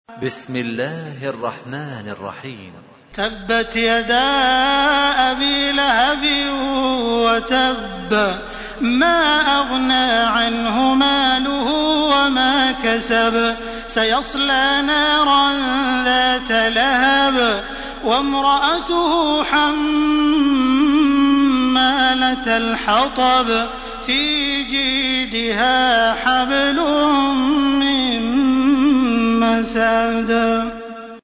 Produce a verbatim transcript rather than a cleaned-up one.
بسم الله الرحمن الرحيم. تبت يدا أبي لهب وتب ما أغنى عنه ماله وما كسب سيصلى نارا ذات لهب وامرأته حمالة الحطب في جيدها حبل من مسد.